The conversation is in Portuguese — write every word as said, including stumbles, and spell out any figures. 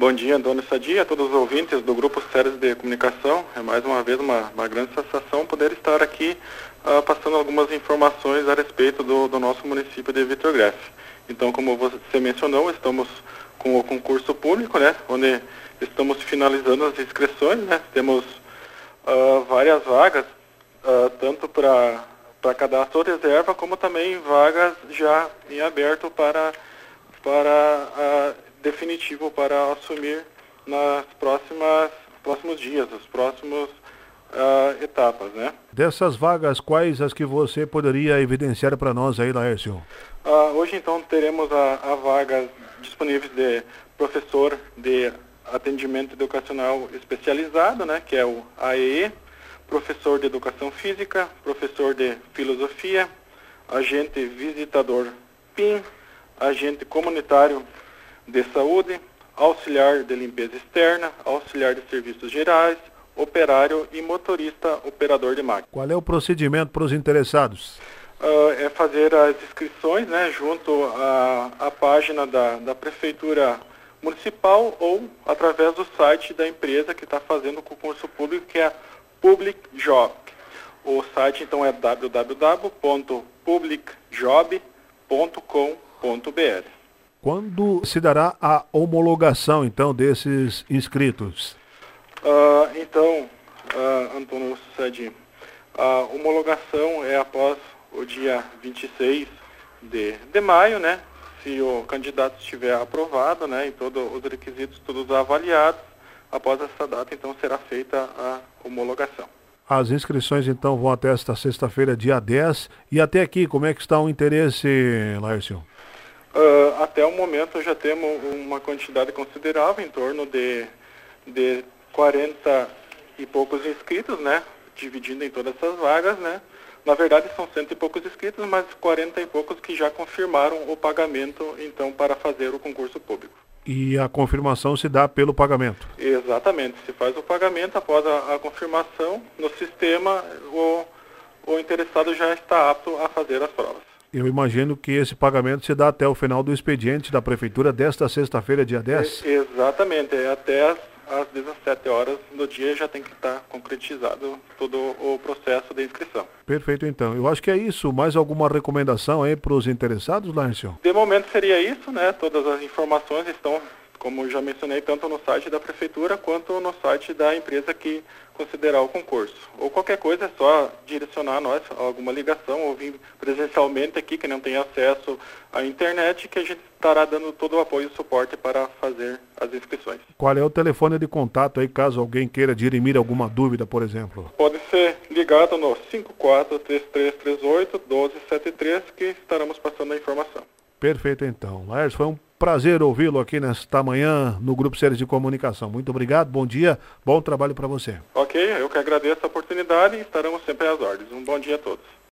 Bom dia, Antônio Sadia, a todos os ouvintes do Grupo Séries de Comunicação. É mais uma vez uma, uma grande satisfação poder estar aqui uh, passando algumas informações a respeito do, do nosso município de Vítor Grefe. Então, como você mencionou, estamos com o concurso público, né, onde estamos finalizando as inscrições, né, temos uh, várias vagas, uh, tanto para para cadastro ou reserva, como também vagas já em aberto para, para uh, definitivo para assumir nas próximas próximos dias, as próximas uh, etapas, né? Dessas vagas, quais as que você poderia evidenciar para nós aí, Laércio? Uh, hoje, então, teremos a, a vaga disponíveis de professor de atendimento educacional especializado, né, que é o A E E, professor de educação física, professor de filosofia, agente visitador P I M, agente comunitário de saúde, auxiliar de limpeza externa, auxiliar de serviços gerais, operário e motorista operador de máquina. Qual é o procedimento para os interessados? Uh, é fazer as inscrições, né, junto à, à página da, da Prefeitura Municipal ou através do site da empresa que está fazendo o concurso público, que é a Public Job. O site, então, é w w w ponto public job ponto com ponto b r. Quando se dará a homologação, então, desses inscritos? Uh, então, uh, Antônio Sadi, a homologação é após o dia vinte e seis de, de maio, né? Se o candidato estiver aprovado, né, e todos os requisitos todos avaliados, após essa data, então, será feita a homologação. As inscrições, então, vão até esta sexta-feira, dia dez. E até aqui, como é que está o interesse, Laércio? Uh, até o momento já temos uma quantidade considerável, em torno de, de quarenta e poucos inscritos, né? Dividindo em todas essas vagas, né? Na verdade são cento e poucos inscritos, mas quarenta e poucos que já confirmaram o pagamento, então, para fazer o concurso público. E a confirmação se dá pelo pagamento? Exatamente, se faz o pagamento após a, a confirmação no sistema, o, o interessado já está apto a fazer as provas. Eu imagino que esse pagamento se dá até o final do expediente da Prefeitura desta sexta-feira, dia dez? É, exatamente, é até as, às dezessete horas do dia já tem que estar concretizado todo o processo de inscrição. Perfeito, então. Eu acho que é isso. Mais alguma recomendação aí para os interessados, Laércio? De momento seria isso, né? Todas as informações estão, como já mencionei, tanto no site da Prefeitura quanto no site da empresa que considerar o concurso. Ou qualquer coisa é só direcionar a nós alguma ligação ou vir presencialmente aqui, que não tem acesso à internet, que a gente estará dando todo o apoio e suporte para fazer as inscrições. Qual é o telefone de contato aí, caso alguém queira dirimir alguma dúvida, por exemplo? Pode ser ligado no cinco quatro três três três oito um dois sete três, que estaremos passando a informação. Perfeito, então. Laércio, foi um prazer ouvi-lo aqui nesta manhã no Grupo Séries de Comunicação. Muito obrigado, bom dia, bom trabalho para você. Ok, eu que agradeço a oportunidade e estaremos sempre às ordens. Um bom dia a todos.